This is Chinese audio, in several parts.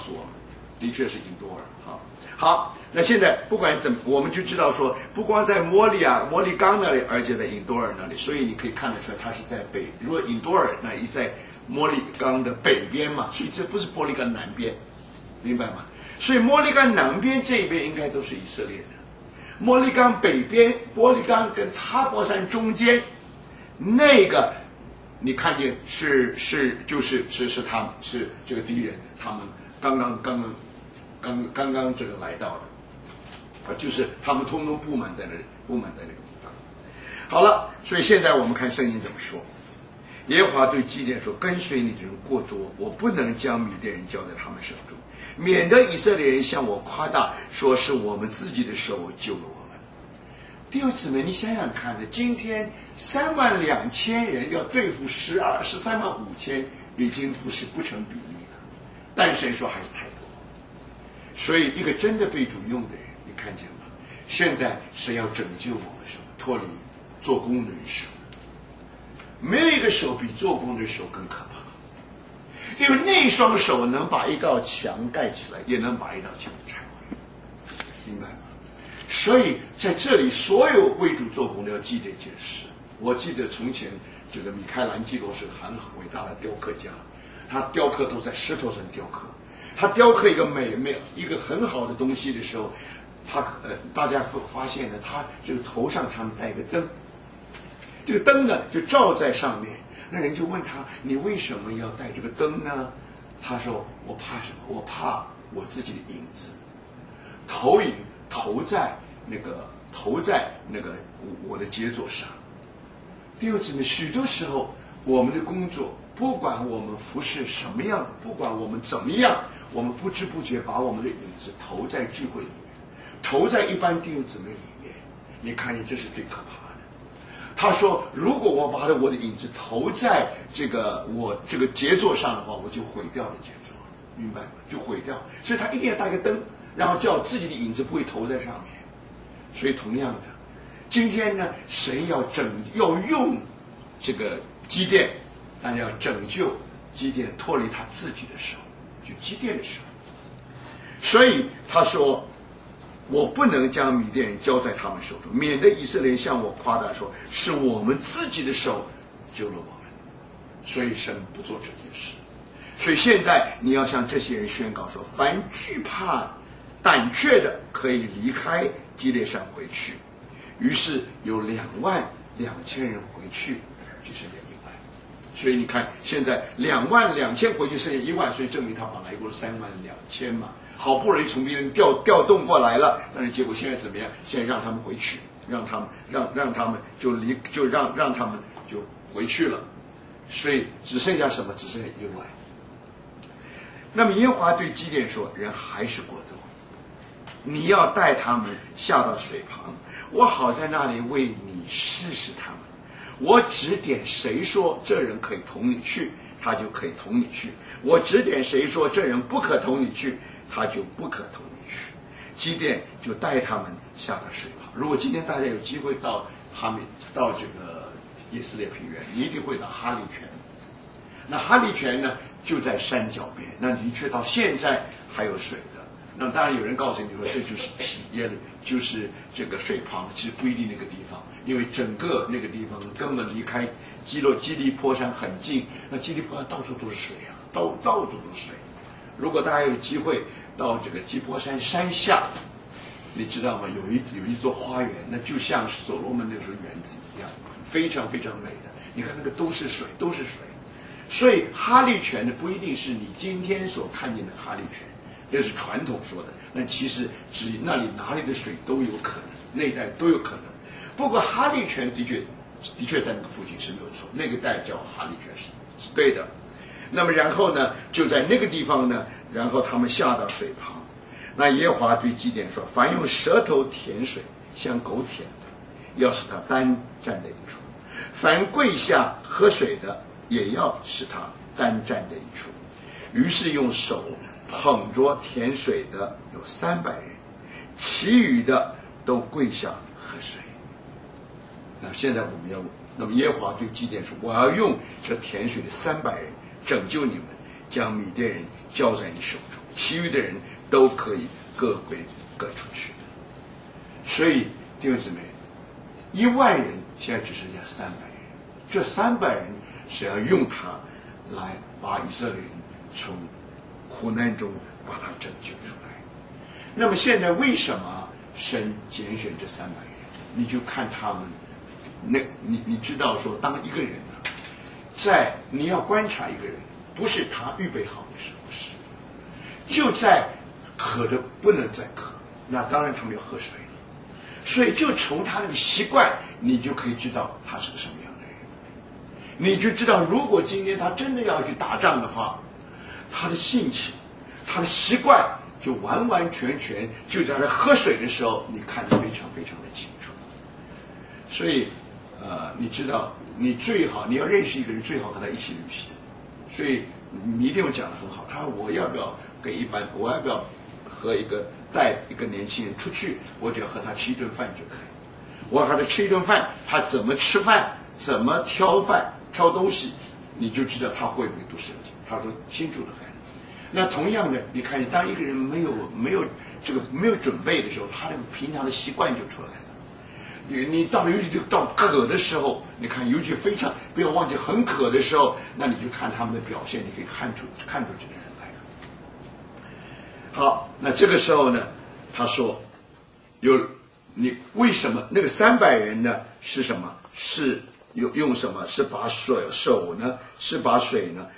诉我们，的确是印多尔。好，那现在不管怎么，我们就知道说，不光在摩利冈那里，而且在印多尔那里，所以你可以看得出来，它是在北。如果印多尔那一在摩利冈的北边嘛，所以这不是摩利冈南边，明白吗？所以摩利冈南边这一边应该都是以色列的，摩利冈北边，摩利冈跟塔伯山中间那个，你看见是他们是这个敌人的，他们刚刚这个来到的，就是他们通通布满在那个地方。好了，所以现在我们看圣经怎么说。耶和华对基甸说：“跟随你的人过多，我不能将米甸人交在他们手中，免得以色列人向我夸大，说是我们自己的手救了我们。”弟兄姊妹，你想想看的，今天32000人要对付135000，已经不成比例了，但神说还是太多。所以一个真的被主用的人，你看见吗？现在神要拯救我们什么？脱离做工人手。没有一个手比做工的手更可怕，因为那双手能把一道墙盖起来，也能把一道墙拆毁，明白吗？所以在这里，所有为主做工的要记得一件事。我记得从前这个米开朗基罗是很伟大的雕刻家，他雕刻都在石头上雕刻。他雕刻一个一个很好的东西的时候，大家会发现呢，他这个头上常带个灯。这个灯呢就照在上面，那人就问他：“你为什么要带这个灯呢？”他说：“我怕什么？我怕我自己的影子，投在那个我的杰作上。”弟兄姊妹，许多时候我们的工作，不管我们服侍什么样，不管我们怎么样，我们不知不觉把我们的影子投在聚会里面，投在一般弟兄姊妹里面。你看见，这是最可怕的。他说：“如果我把我的影子投在我这个杰作上的话，我就毁掉了杰作，明白吗？就毁掉。所以他一定要带个灯，然后叫自己的影子不会投在上面。所以同样的，今天呢，神要用这个基甸，但要拯救基甸脱离他自己的手，就基甸的手。所以他说。”我不能将米甸人交在他们手中，免得以色列人向我夸大说是我们自己的手救了我们。所以神不做这件事。所以现在你要向这些人宣告说：凡惧怕、胆怯的，可以离开基列山回去。于是有22000人回去，就剩下1万。所以你看，现在22000回去，剩下1万，所以证明他本来过了32000嘛。好不容易从别人调动过来了，但是结果现在怎么样？现在让他们回去，让他们让他们让他们就回去了，所以只剩下什么？只剩下1万。那么耶和华对基甸说：“人还是过多，你要带他们下到水旁，我好在那里为你试试他们。我指点谁说这人可以同你去，他就可以同你去；我指点谁说这人不可同你去，他就不可同你去。”基甸就带他们下了水旁。如果今天大家有机会到这个以色列平原，你一定会到哈利泉。那哈利泉呢，就在山脚边，那的确到现在还有水的。那当然有人告诉你说，这就是就是这个水旁，其实不一定那个地方，因为整个那个地方根本离开基利坡山很近，那基利坡山到处都是水啊，到处都是水。如果大家有机会到这个基坡山山下，你知道吗？有一座花园，那就像所罗门那时候园子一样，非常非常美的。你看那个都是水，都是水。所以哈利泉呢，不一定是你今天所看见的哈利泉，这是传统说的。那其实那里哪里的水都有可能，那一带都有可能。不过哈利泉的确在那个附近是没有错，那个带叫哈利泉是对的。那么然后呢，就在那个地方呢，然后他们下到水旁。那耶和华对基甸说：凡用舌头舔水，像狗舔的，要使他单站在一处；凡跪下喝水的，也要使他单站在一处。于是用手捧着舔水的有300人，其余的都跪下喝水。那现在那么耶和华对基甸说：我要用这舔水的300人拯救你们，将米甸人交在你手中。 其余的人都可以各归各出去。所以弟兄姊妹，10000人现在只剩下300人，这300人是要用它来把以色列人从苦难中把它拯救出来。那么现在为什么神拣选这300人？你就看他们，你知道说，当一个人呢，在你要观察一个人，不是他预备好的时候，是就在渴的不能再渴，那当然他们要喝水了。所以就从他那个习惯，你就可以知道他是个什么样的人。你就知道，如果今天他真的要去打仗的话，他的性情，他的习惯，就完完全全就在他喝水的时候，你看得非常非常的清楚。所以，你知道，你最好你要认识一个人，最好和他一起旅行。所以你一定讲得很好。他我要不要我要不要带一个年轻人出去？我只要和他吃一顿饭就可以。我和他吃一顿饭，他怎么吃饭，怎么挑东西，你就知道他会不会读圣经。他说清楚的很。那同样的，你看，当一个人没有准备的时候，他那个平常的习惯就出来了。你尤其到渴的时候，你看，尤其非常不要忘记很渴的时候，那你就看他们的表现，你可以看出这个人来。好，那这个时候呢，他说你为什么那个300人呢？是什么？是用什么？是把手呢？是把水呢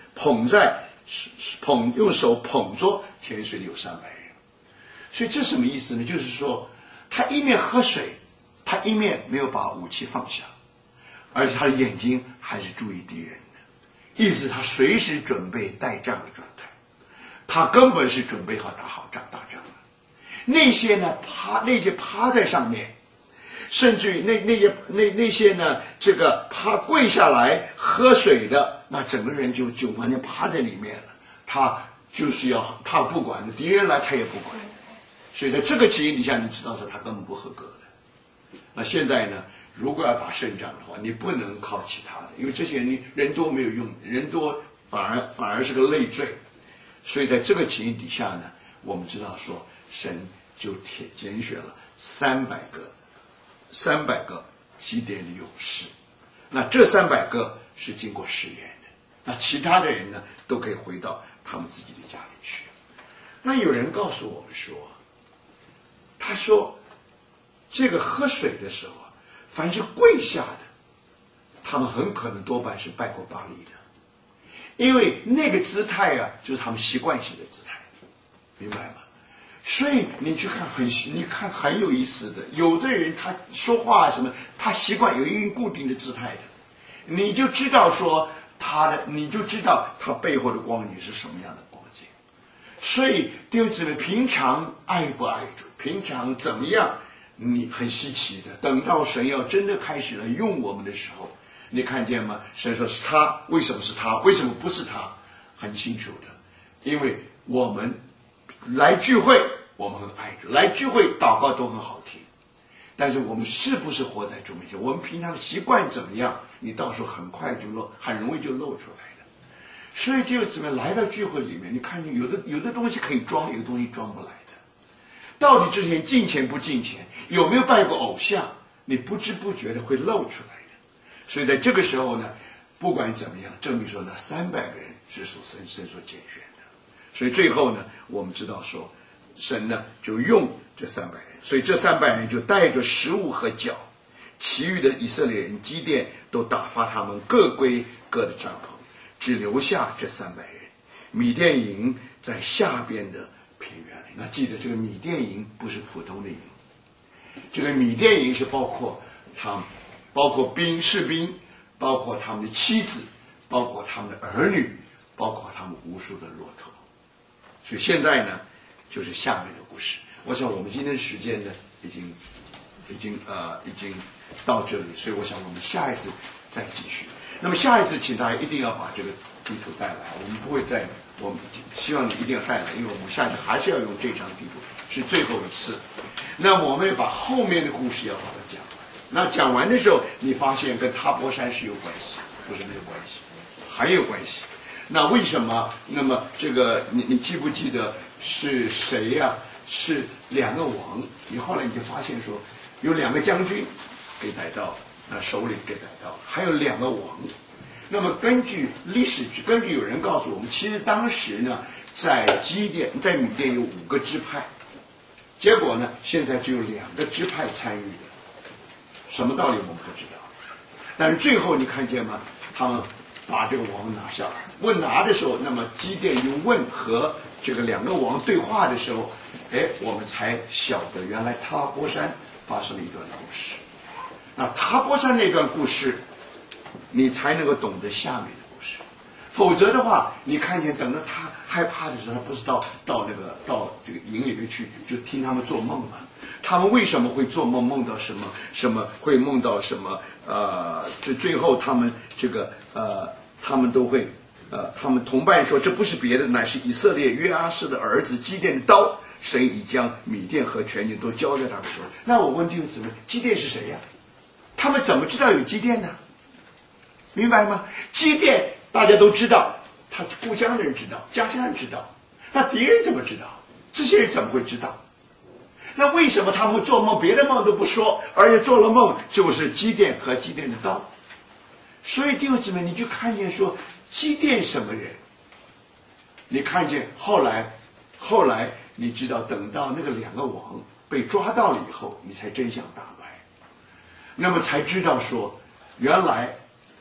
用手捧着田水里有300人。所以这什么意思呢？就是说，他一面喝水，他一面没有把武器放下，而且他的眼睛还是注意敌人的，意思他随时准备待战的状态，他根本是准备好打仗了。那些呢趴在上面，甚至于那些呢跪下来喝水的，那整个人就完全趴在里面了。他不管敌人来他也不管。所以在这个情形底下，你知道说他根本不合格的。那现在呢，如果要打胜仗的话，你不能靠其他的，因为这些人多没有用，人多反而是个累赘。所以在这个情形底下呢，我们知道说神就拣选了300个基甸的勇士。那这300个是经过试验的，那其他的人呢都可以回到他们自己的家里去。那有人告诉我们说，他说这个喝水的时候啊，凡是跪下的，他们很可能多半是拜过巴力的，因为那个姿态啊，就是他们习惯性的姿态，明白吗？所以你去看很有意思的，有的人他说话什么，他习惯有一个固定的姿态的，你就知道说你就知道他背后的光景是什么样的光景。所以弟兄姊妹，平常爱不爱主，平常怎么样，你很稀奇的，等到神要真的开始了用我们的时候，你看见吗？神说是他，为什么是他？为什么不是他？很清楚的，因为我们来聚会，我们很爱主，来聚会祷告都很好听，但是我们是不是活在主面前？我们平常的习惯怎么样？你到时候很容易就露出来了。所以弟兄姊妹，来到聚会里面，你看见有的东西可以装，有的东西装不来的。到底之前敬虔不敬虔，有没有拜过偶像，你不知不觉的会露出来的。所以在这个时候呢，不管怎么样，证明说那300个人是属神所拣选的。所以最后呢，我们知道说神呢就用这300人，所以这300人就带着食物和脚，其余的以色列人基甸都打发他们各归各的帐篷，只留下这300人。米甸营在下边的平原里。那记得这个米甸营不是普通的营，这个米甸营是包括士兵，包括他们的妻子，包括他们的儿女，包括他们无数的骆驼。所以现在呢，就是下面的故事。我想我们今天的时间呢，已经到这里，所以我想我们下一次再继续。那么下一次，请大家一定要把这个地图带来，我们不会再，我们希望你一定要带来，因为我们下一次还是要用这张地图，是最后一次。那我们也把后面的故事要把它讲完。那讲完的时候，你发现跟塔博山是有关系，不是没有关系，还有关系。那为什么？那么这个你记不记得是谁呀？是2个王。你后来你就发现说，有2个将军给逮到，那首领给逮到，还有2个王。那么根据历史，根据有人告诉我们，其实当时呢，在米甸有5个支派，结果呢，现在只有2个支派参与的，什么道理我们不知道。但是最后你看见吗？他们把这个王拿下来。问拿的时候，那么基甸用问和这个2个王对话的时候，我们才晓得原来塔波山发生了一段故事。那塔波山那段故事，你才能够懂得下面的故事。否则的话，你看见等到他害怕的时候，他不是到这个营里面去，就听他们做梦嘛。他们为什么会做梦？梦到什么？会梦到什么？最后他们他们都会他们同伴说，这不是别的，乃是以色列约阿施的儿子基甸的刀，神已将米甸和全境都交在他们手里。那我问弟兄姊妹，基甸是谁呀？他们怎么知道有基甸呢？明白吗？基甸大家都知道，他故乡的人知道，家乡人知道，那敌人怎么知道？这些人怎么会知道？那为什么他们会做梦？别的梦都不说，而且做了梦就是基甸和基甸的刀。所以弟兄姊妹，你就看见说基甸什么人？你看见后来你知道，等到那个2个王被抓到了以后，你才真相大白，那么才知道说，原来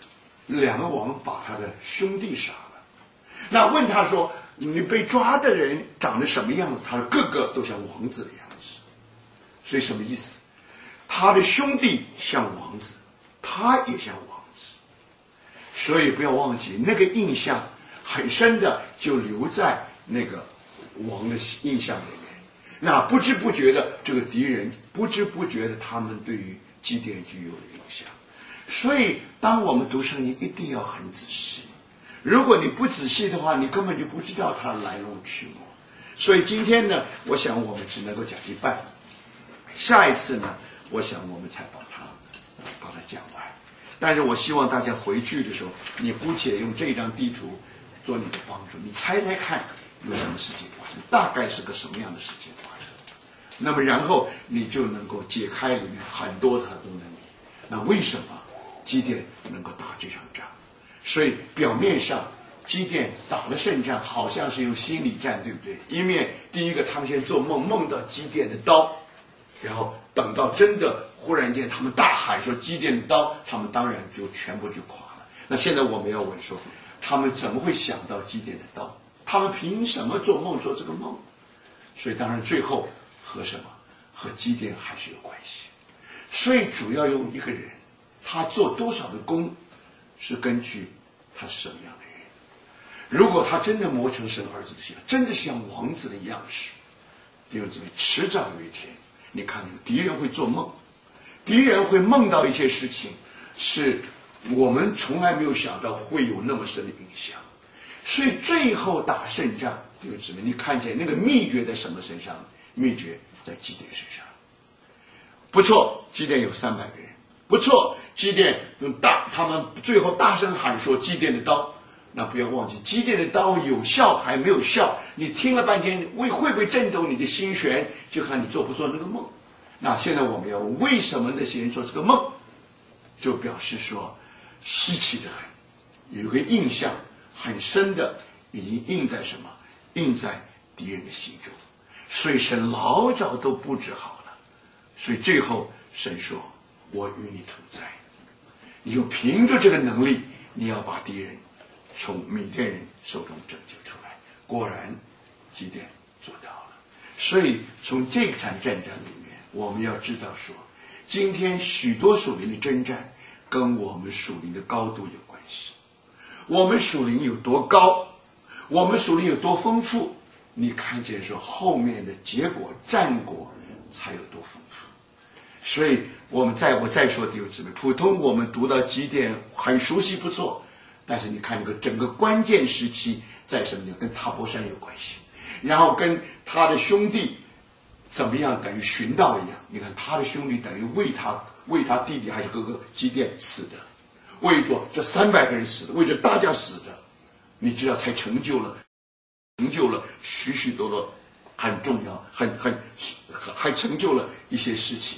2个王把他的兄弟杀了。那问他说，你被抓的人长得什么样子？他说个个都像王子的样子。所以什么意思？他的兄弟像王子，他也像王子。所以不要忘记，那个印象很深的就留在那个王的印象里面。那不知不觉的，这个敌人不知不觉的，他们对于基甸就有了影响。所以当我们读圣经一定要很仔细，如果你不仔细的话，你根本就不知道它的来龙去脉。所以今天呢，我想我们只能够讲一半，下一次呢，我想我们才把它讲完。但是我希望大家回去的时候，你姑且用这张地图做你的帮助，你猜猜看有什么事情发生，大概是个什么样的事情发生。那么然后你就能够解开里面很多的谜。那为什么基甸能够打这场仗？所以表面上基甸打了胜仗，好像是用心理战，对不对？一面第一个他们先做梦，梦到基甸的刀，然后等到真的忽然间他们大喊说基甸的刀，他们当然就全部就垮了。那现在我们要问说，他们怎么会想到基甸的刀？他们凭什么做梦做这个梦？所以当然最后和什么？和基甸还是有关系。所以主要用一个人，他做多少的功，是根据他是什么样的人。如果他真的磨成神儿子的形象，真的像王子的样式，弟兄姊妹，迟早有一天，你看敌人会做梦，敌人会梦到一些事情，是我们从来没有想到会有那么深的影响。所以最后打胜仗，弟兄姊妹，你看见那个秘诀在什么身上？秘诀在基甸身上。不错，基甸有300个人，不错，基甸他们最后大声喊说基甸的刀。那不要忘记，基甸的刀有效还没有效，你听了半天会不会震动你的心弦，就看你做不做那个梦。那现在我们要问，为什么那些人做这个梦？就表示说稀奇的很，有个印象很深的，已经印在什么？印在敌人的心中。所以神老早都布置好了，所以最后神说，我与你同在。你就凭着这个能力，你要把敌人从米甸人手中拯救出来。果然基甸做到了。所以从这场战争里面，我们要知道说，今天许多属灵的征战跟我们属灵的高度有关系。我们属灵有多高，我们属灵有多丰富，你看见说后面的结果战果才有多丰富。所以我再说弟兄姊妹，普通我们读到基甸很熟悉不错，但是你看这个整个关键时期在什么地方？跟塔波山有关系，然后跟他的兄弟怎么样，等于寻道一样。你看他的兄弟等于为他弟弟还是哥哥基甸死的，为着这300个人死的，为着大家死的，你知道才成就了许许多多很重要，还成就了一些事情。